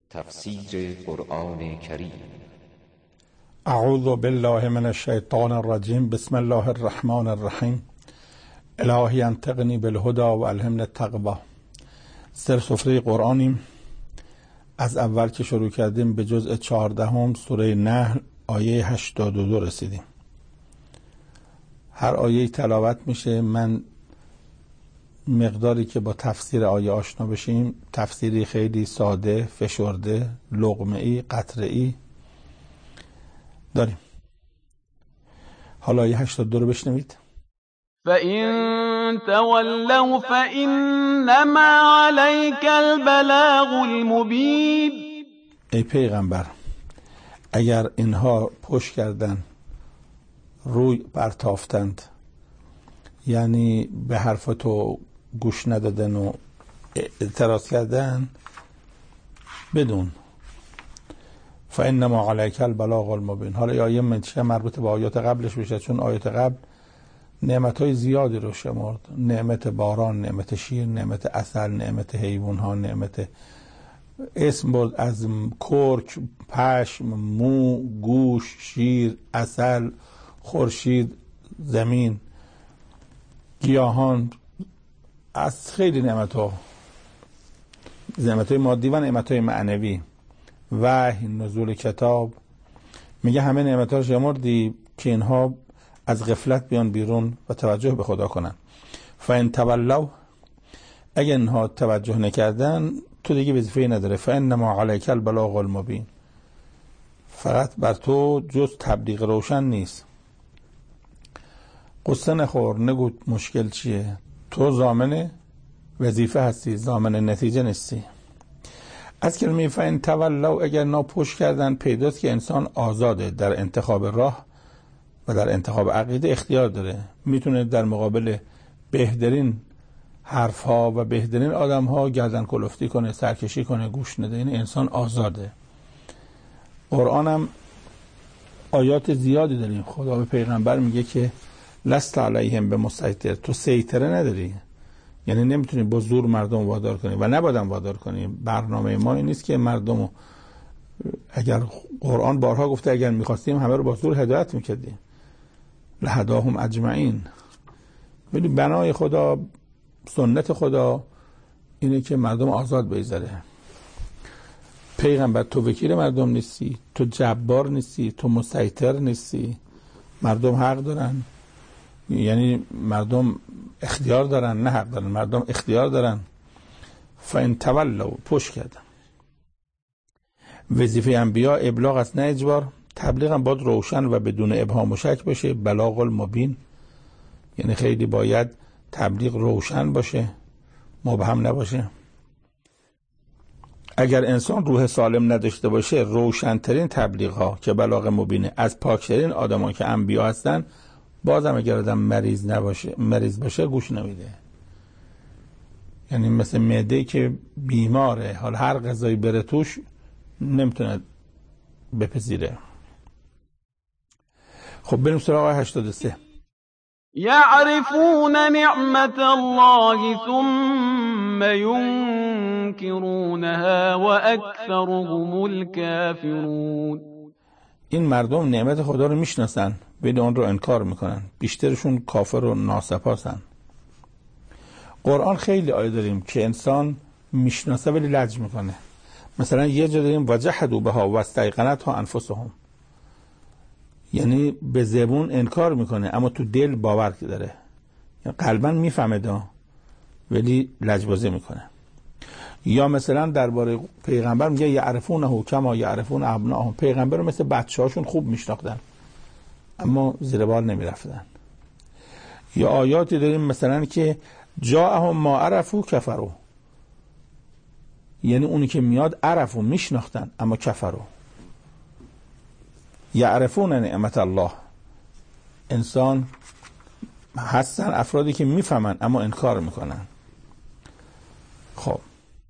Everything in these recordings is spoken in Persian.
تفسیر قرآن کریم. اعوذ بالله من الشیطان الرجیم. بسم الله الرحمن الرحیم. الهی انطقنی بالهدى و الهمنی التقوی. سفره قرآنیم. از اول که شروع کردیم به جزء 14 سوره نحل آیه 82 رسیدیم. هر آیه تلاوت میشه. من مقداری که با تفسیر آیه آشنا بشیم، تفسیری خیلی ساده، فشرده، لقمه‌ای، قطره‌ای داریم. حالا آیه 82 رو بشنوید. فَإِن تَوَلَّوْا فَإِنَّمَا عَلَيْكَ الْبَلَاغُ الْمُبِینُ. ای پیغمبر، اگر اینها پشت کردن، روی برتافتند، یعنی به حرف تو گوش ندادن و اعتراض کردن، بدون فانما علیک البلاغ المبین. حالا آیه منشه مربوط به آیات قبلش بشه، چون آیات قبل نعمتهای زیادی رو شمرد. نعمت باران، نعمت شیر، نعمت عسل، نعمت حیوانها، نعمت اسم برد از کرک، پشم، مو، گوش، شیر، عسل، خورشید، زمین، گیاهان، از خیلی نعمت‌های مادی و نعمت‌های معنوی، وحی، نزول کتاب. میگه همه نعمت‌ها رو شمردی که اینها از غفلت بیان بیرون و توجه به خدا کنن. فان تولوا، اگه اینها توجه نکردن، تو دیگه وظیفه‌ای نداره. فانما علیک البلاغ المبین. فقط بر تو جز تبلیغ روشن نیست. قصه نخور، نگو مشکل چیه. تو ضامن وظیفه هستی، ضامن نتیجه نیستی. از کلمه فان تولوا، اگر ناپشت کردن، پیداست که انسان آزاده در انتخاب راه و در انتخاب عقیده اختیار داره. میتونه در مقابل بهترین حرفها و بهترین آدمها گردن کلفتی کنه، سرکشی کنه، گوش نده. این انسان آزاده. قرآن هم آیات زیادی داریم. خدا به پیغمبر میگه که لست علیهم بمسیطر، تو سیطره نداری، یعنی نمیتونی با زور مردم وادار کنی و نباید وادار کنی. برنامه ما این نیست که مردم، اگر قرآن بارها گفته اگر میخواستیم همه رو با زور هدایت میکردیم، لهداهم اجمعین. ولی بنای خدا، سنت خدا اینه که مردم آزاد بگذره. پیغمبر تو وکیل مردم نیستی، تو جبار نیستی، تو مسیطر نیستی. مردم حق دارن، یعنی مردم اختیار دارن، نه حق دارن، مردم اختیار دارن. فان تولوا، پشت کردن. وظیفه انبیا ابلاغ است، نه اجبار. تبلیغ هم باید روشن و بدون ابهام و شک باشه. بلاغ المبین یعنی خیلی باید تبلیغ روشن باشه، مبهم نباشه. اگر انسان روح سالم نداشته باشه، روشنترین تبلیغ ها که بلاغ مبینه از پاکترین آدمان که انبیا هستن، بازم اگر آدم مریض باشه گوش نمیده. یعنی مثل معده که بیماره، حال هر غذایی بره توش نمیتونه بپذیره. خب بریم سراغ آیه 83. یعرفون نعمت الله ثم ينكرونها واکثرهم الكافرون. این مردم نعمت خدا رو میشناسن ولی اون رو انکار میکنن. بیشترشون کافر و ناسپاسن. قرآن خیلی آیه داریم که انسان میشناسه ولی لج میکنه. مثلا یه جا داریم وجحدوا بها واستيقنتها انفسهم، یعنی به زبون انکار میکنه اما تو دل باور داره، یعنی قلبا میفهمه ولی لجبازی میکنه. یا مثلا درباره پیغمبر میگه یعرفونه کما یعرفون ابناهم. پیغمبر رو مثل بچه‌هاشون خوب میشناختن اما زیر بار نمیرفتن. یا آیاتی داریم مثلا که جاءهم ما عرفوا کفروا، یعنی اونی که میاد عرفو میشناختن اما کفروا. یعرفون نعمت الله، انسان هستن افرادی که میفهمن اما انکار میکنن. خب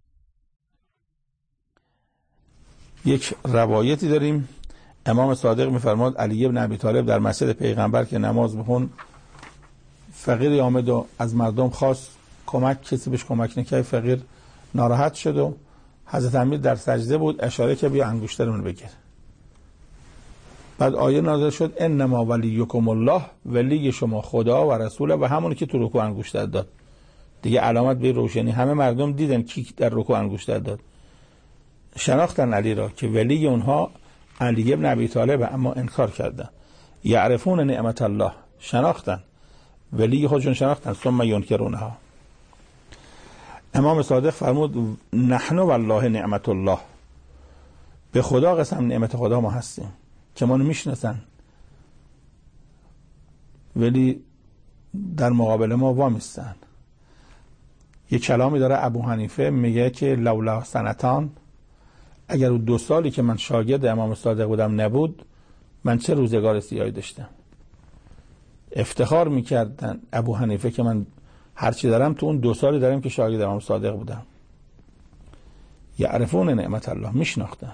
یک روایتی داریم. امام صادق میفرماد علی ابن ابی طالب در مسجد پیغمبر که نماز بخون، فقیری آمد و از مردم خواست کمک، کسی بهش کمک نکرد، فقیر ناراحت شد و حضرت امیر در سجده بود، اشاره که بیا انگشترمون بگیر. بعد آیه نازل شد انما ولیکم الله، ولی شما خدا و رسوله و همونی که تو رکوع انگشتر داد. دیگه علامت به روشنی، همه مردم دیدن کی در رکوع انگشتر داد. شناختن علی را که ولی اونها علی ابن ابی طالب، اما انکار کردن. یعرفون نعمت الله، شناختن ولی خودشون شناختن، ثم ینکرونها. امام صادق فرمود نحن والله نعمت الله، به خدا قسم نعمت خدا ما هستیم که ما میشناسن ولی در مقابل ما وامیستن. یه کلامی داره ابو حنیفه، میگه که لولا سنتان، اگر اون 2 سالی که من شاگرد امام صادق بودم نبود، من چه روزگار سیاهی داشتم. افتخار میکردن ابو حنیفه که من هرچی دارم تو اون 2 سالی دارم که شاگرد امام صادق بودم. یعرفون نعمت الله، میشناختن.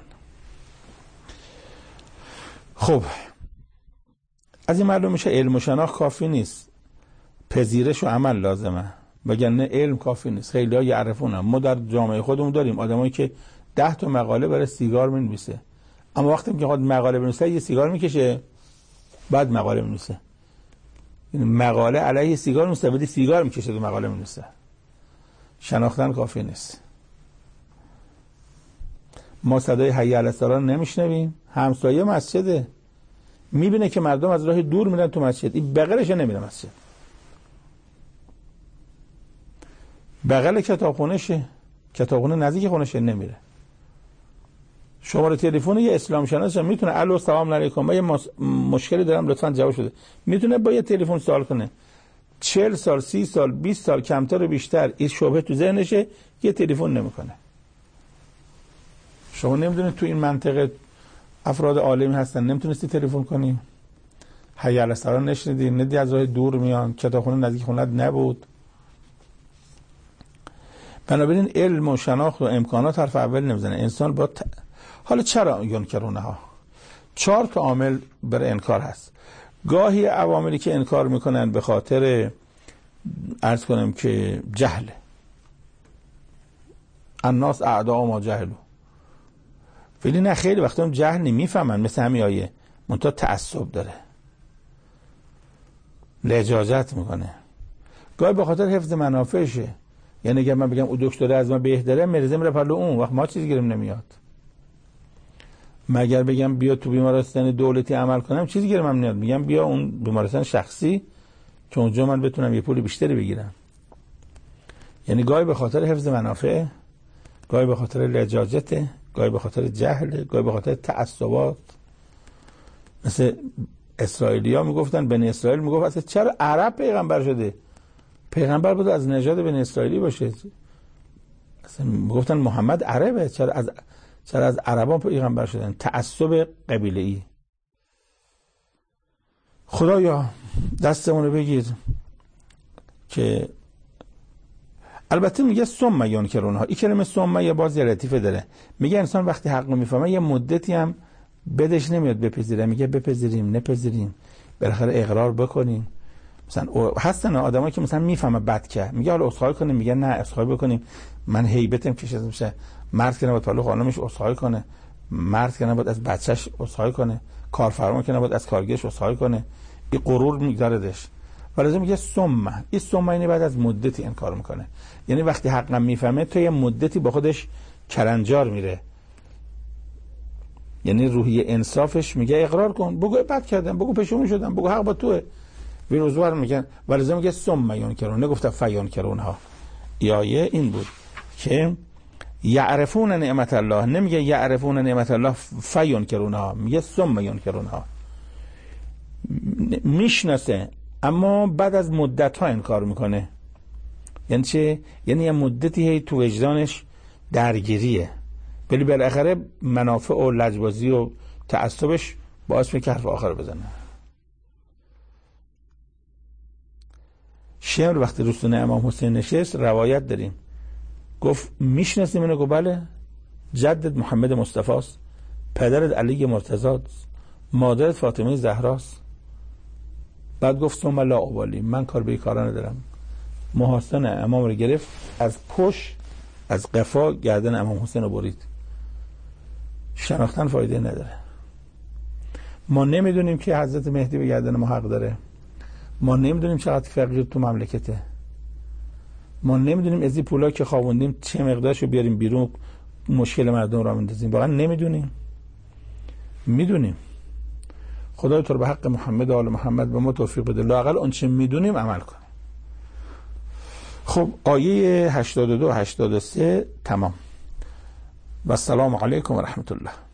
خب از این معلوم میشه علم و شناخت کافی نیست، پذیرش و عمل لازمه، وگرنه علم کافی نیست. خیلی ها یعرفون هم. ما در جامعه خودمون داریم آدمایی که 10 تا مقاله برای سیگار مینویسه، اما وقتی که خود مقاله بنویسه یه سیگار میکشه بعد مقاله مینویسه. این مقاله علیه سیگار مینویسه ولی سیگار میکشه تو مقاله مینویسه. شناختن کافی نیست. ما صدای حی علی الصلاة نمیشنویم، همسایه مسجده میبینه که مردم از راه دور میرن تو مسجد، این بغلش نمیره مسجد، بغل کتابخونهشه، کتابخونه نزدیک خونشه نمیره. شماره تلفن یه اسلام شناس میتونه الو سلام علیکم من یه مشکلی دارم لطفا جواب شده، میتونه با یه تلفن سوال کنه. 40 سال 30 سال 20 سال کمتر و بیشتر این شبهه تو ذهنشه، یه تلفن نمیکنه. شما نمیدونید تو این منطقه افراد عالمی هستن نمیتونستی تلفن کنی؟ حی علی الصلاة نشنیدی؟ ندی از راه دور میان، کتابخونه نزدیک خونت نبود. بنابراین علم و شناخت و امکانات حرف اول نمیزنه. انسان با حالا چرا ینکرونها؟ 4 تا عامل برای انکار هست. گاهی عواملی که انکار میکنن به خاطر عرض کنم که جهل، الناس اعداء ما جهلوا، ولی نه خیلی وقتا هم جهل نمیفهمن، مثل همین آیه منتها تعصب داره، لجاجت میکنه. گاهی به خاطر حفظ منافعشه، یعنی اگر من بگم او دکتر از من بهتره مریضه میره پلو اون، وقت ما چیزی گیرم نمیاد. مگر بگم بیا تو بیمارستان دولتی عمل کنم چیزی گیرم نمیاد، میگم بیا اون بیمارستان شخصی که اونجا من بتونم یه پول بیشتری بگیرم. یعنی گاهی به خاطر حفظ منافع، گاهی به خاطر لجاجت، گاهی به خاطر جهل، گاهی به خاطر تعصبات. مثل اسرائیلیا میگفتن، بنی اسرائیل میگفت اصلا چرا عرب پیغمبر شده؟ پیغمبر بود از نژاد بنی اسرائیلی باشه. اصلا میگفتن محمد عربه، چرا از عربان پیغمبر شدن؟ تعصب قبیله‌ای. خدایا دستمون رو بگیر که البته میگه ثم ینکرونها. این کلمه ثم یه باز یه لطیفه داره، میگه انسان وقتی حق رو میفهمه یه مدتی هم بدش نمیاد بپذیره، میگه بپذیریم نپذیریم بالاخره اقرار بکنیم. مثلا هستن آدمایی که مثلا میفهمه بد که میگه حالا عذرخواهی کنیم، میگه نه عذرخواهی بکنیم، من هیبتم کشیده میشه. مرد که نباید پلو خانمش عذرخواهی کنه، مرد که نباید از بچهش عذرخواهی کنه، کارفرما که نباید از کارگرش عذرخواهی کنه. این غرور میگذاردش. ولی میگه ثم، این ثم یعنی بعد از مدتی انکار میکنه، یعنی وقتی حقا میفهمه تو یه مدتی با خودش کلنجار میره، یعنی روحی انصافش میگه اقرار کن، بگو بد کردم، بگو پشیمون شدم، بگو حق با توئه. ویروزوار میگن ولی میگه ثم ینکرون، نگفته فینکرونها. آیه این بود که یعرفون نعمت الله، نمیگه یعرفون نعمت الله فینکرونها، میگه ثم ینکرونها. میشناسه اما بعد از مدت ها انکار میکنه. یعنی چه؟ یعنی یه مدتی تو وجدانش درگیریه، ولی بالاخره منافع و لجبازی و تعصبش باعث میشه حرف آخر بزنه. شمر وقتی رسول امام حسین نشست روایت داریم، گفت میشناسی منو؟ گفت بله. جدت محمد مصطفی است، پدرت علی مرتضی است، مادرت فاطمه زهراست. بعد گفت ثم لا ابالی، من کار به کارا ندارم. محاسن امام رو گرفت از از قفا گردن امام حسین رو برید. شناختن فایده نداره. ما نمیدونیم که حضرت مهدی به گردن ما حق داره. ما نمیدونیم چقدر فقیر تو مملکته. ما نمیدونیم از این پولا که خوابوندیم چه مقدارشو بیاریم بیرون مشکل مردم را بندازیم. واقعا نمیدونیم. میدونیم. خدای تو رو به حق محمد و آل محمد به ما توفیق بده لااقل اون چه میدونیم عمل کنیم. خب آیه 82 83 تمام. و السلام علیکم و رحمت الله.